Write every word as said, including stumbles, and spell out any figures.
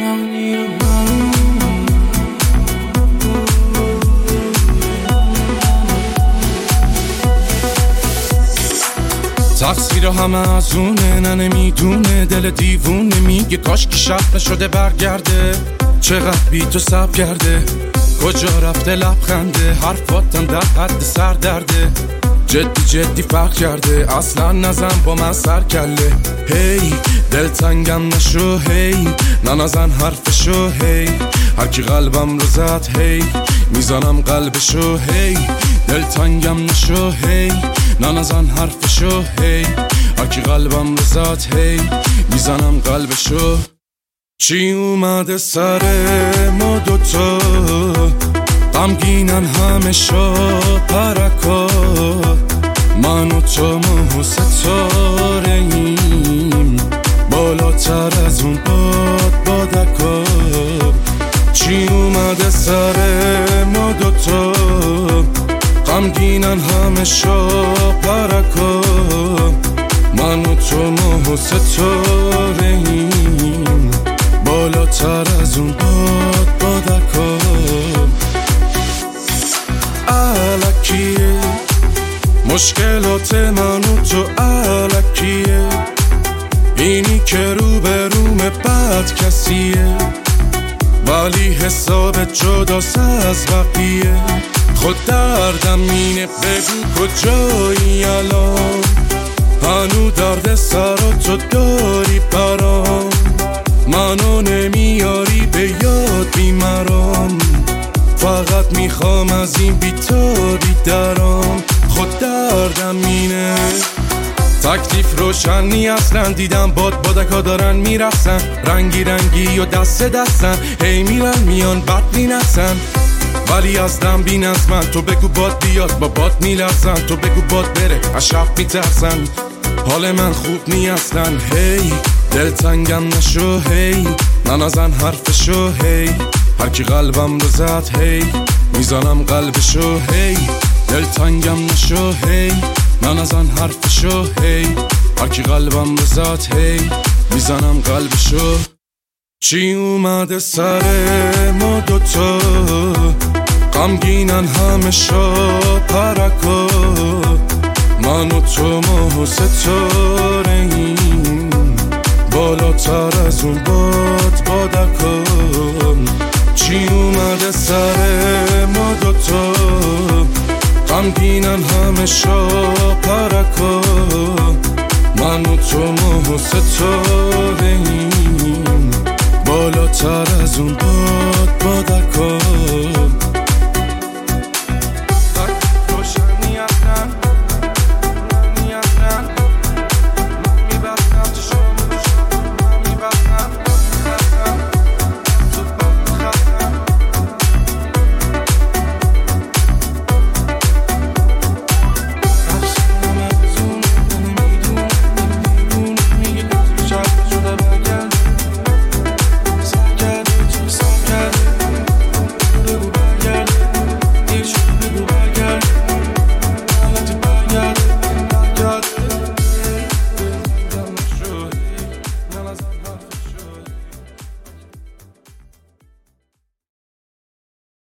تقصیر همه از اونه، نه نمیدونه، دل دیوونه میگه کاش که شب نشده برگرده. چقدر بی تو صبر کرده، کجا رفته لبخنده، حرفاتم در حد سر درده. جدی جدی فرق کرده، اصلا نزن با من سر کله. هی دل تنگم نشو، هی نه نزن حرفشو، هی هر کی قلبم رو زد، هی میزنم قلبشو. هی دل تنگم نشو، هی نه نزن حرفشو، هی هر کی قلبم رو زد، هی میزنم قلبشو. چی اومده سر ما دوتا، غمگینن همه شا پرکا، من و تو ماه و ستاره ایم، بالاتر از اون باد بادکا. چی اومده سر ما دوتا، غمگینن همه شا پرکا، من و تو ماه و ستاره ایم، بالاتر از اون باد بادکا. الکیه مشکلات من و تو، الکیه اینی که رو به روم بد کسیه، ولی حساب جداست از بقیه. خود دردم اینه، بگو کجایی الان، هنو درد سراتو داری برام، منو نمیاری به یاد بیمرام، فقط میخوام از این بیتابی درام. خود دردم اینه، تکلیف روشنی اصلا، دیدم باد بادکا دارن میرسن، رنگی رنگی و دست دستن، هی میرن میان بد مینسن، ولی از دم بین از من. تو بگو باد بیاد با باد میلرزن، تو بگو باد بره از شب میترسن، حال من خوب نی اصلا. هی دل تنگم نشو، هی نه نزن حرفشو، هی هر کی قلبم رو زد، هی میزنم قلبشو. هی دل تنگم نشو، هی نه نزن حرفشو، هی هر کی قلبم رو زد، هی میزنم قلبشو. چی اومده سر ما دوتا، غمگینن همه شا پرکا، من و تو ماه و ستاره ایم، بالاتر از اون باد بادکا. چی اومده سر ما دوتا، غمگینن همه شا پرکا، من و تو ماه و ستاره ایم، بالاتر از اون